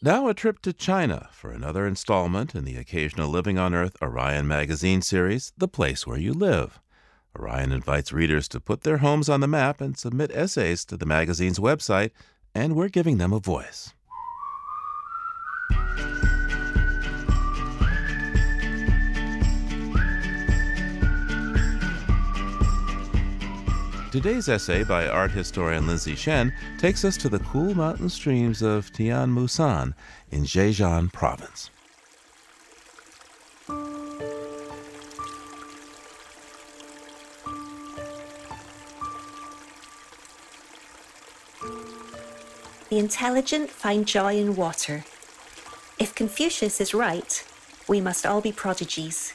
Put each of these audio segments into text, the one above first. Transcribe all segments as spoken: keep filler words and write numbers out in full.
Now a trip to China for another installment in the occasional Living on Earth Orion magazine series, The Place Where You Live. Orion invites readers to put their homes on the map and submit essays to the magazine's website, and we're giving them a voice. Today's essay by art historian Lindsay Shen takes us to the cool mountain streams of Tianmusan in Zhejiang province. The intelligent find joy in water. If Confucius is right, we must all be prodigies.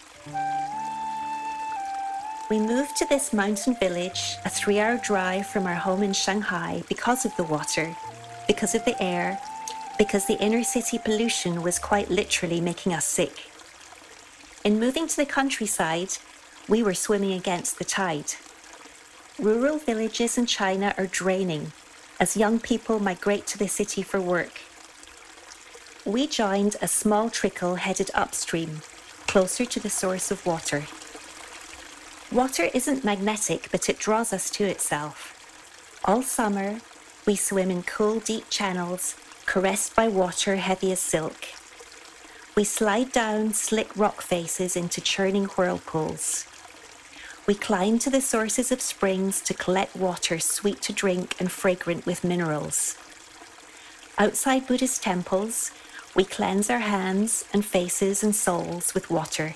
We moved to this mountain village, a three-hour drive from our home in Shanghai, because of the water, because of the air, because the inner city pollution was quite literally making us sick. In moving to the countryside, we were swimming against the tide. Rural villages in China are draining as young people migrate to the city for work. We joined a small trickle headed upstream, closer to the source of water. Water isn't magnetic, but it draws us to itself. All summer, we swim in cool, deep channels, caressed by water heavy as silk. We slide down slick rock faces into churning whirlpools. We climb to the sources of springs to collect water sweet to drink and fragrant with minerals. Outside Buddhist temples, we cleanse our hands and faces and souls with water.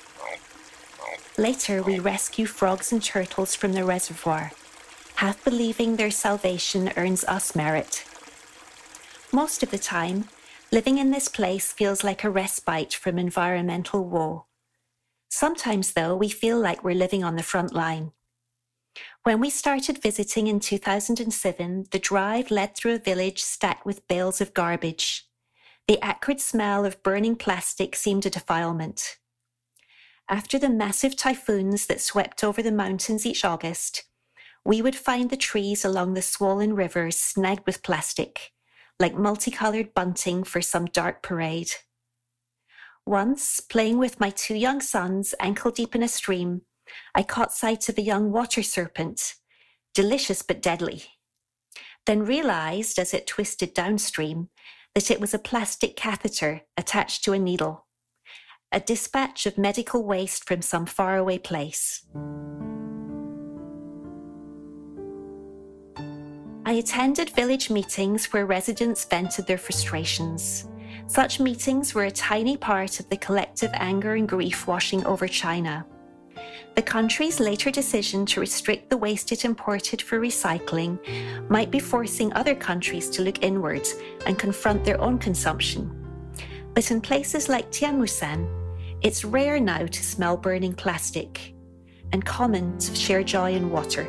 Later, we rescue frogs and turtles from the reservoir, half believing their salvation earns us merit. Most of the time, living in this place feels like a respite from environmental woe. Sometimes, though, we feel like we're living on the front line. When we started visiting in two thousand seven, the drive led through a village stacked with bales of garbage. The acrid smell of burning plastic seemed a defilement. After the massive typhoons that swept over the mountains each August, we would find the trees along the swollen rivers snagged with plastic, like multicolored bunting for some dark parade. Once, playing with my two young sons ankle-deep in a stream, I caught sight of a young water serpent, delicious but deadly, then realized as it twisted downstream that it was a plastic catheter attached to a needle, a dispatch of medical waste from some faraway place. I attended village meetings where residents vented their frustrations. Such meetings were a tiny part of the collective anger and grief washing over China. The country's later decision to restrict the waste it imported for recycling might be forcing other countries to look inward and confront their own consumption. But in places like Tianmusan, it's rare now to smell burning plastic and common to share joy in water.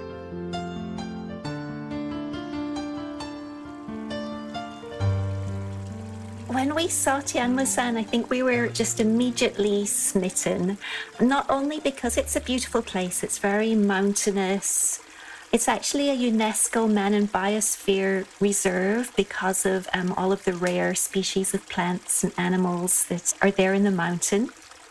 When we saw Tianmusan, I think we were just immediately smitten, not only because it's a beautiful place, it's very mountainous. It's actually a UNESCO Man and Biosphere Reserve because of um, all of the rare species of plants and animals that are there in the mountain.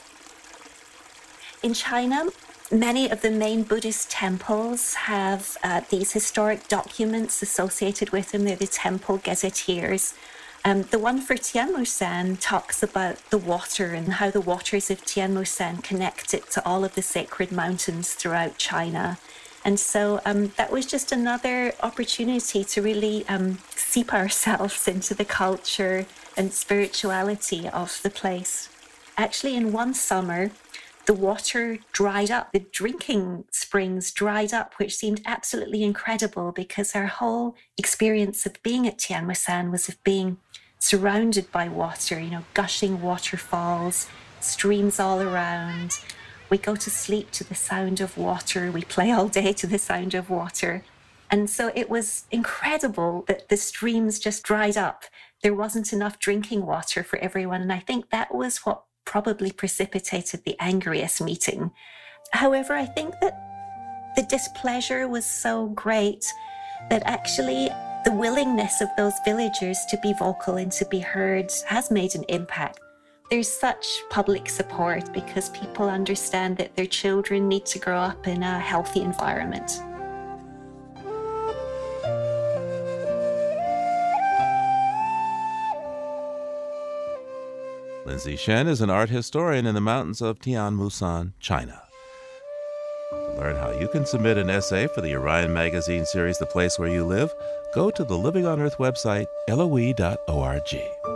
In China, many of the main Buddhist temples have uh, these historic documents associated with them. They're the temple gazetteers. Um, the one for Tianmusan talks about the water and how the waters of Tianmusan connect it to all of the sacred mountains throughout China. And so um, that was just another opportunity to really um, seep ourselves into the culture and spirituality of the place. Actually, in one summer, the water dried up, the drinking springs dried up, which seemed absolutely incredible because our whole experience of being at Tianmusan was of being surrounded by water, you know, gushing waterfalls, streams all around. We go to sleep to the sound of water. We play all day to the sound of water. And so it was incredible that the streams just dried up. There wasn't enough drinking water for everyone. And I think that was what probably precipitated the angriest meeting. However, I think that the displeasure was so great that actually The willingness of those villagers to be vocal and to be heard has made an impact. There's such public support because people understand that their children need to grow up in a healthy environment. Lindsay Shen is an art historian in the mountains of Tianmusan, China. To learn how you can submit an essay for the Orion Magazine series, The Place Where You Live, go to the Living on Earth website, L O E dot org.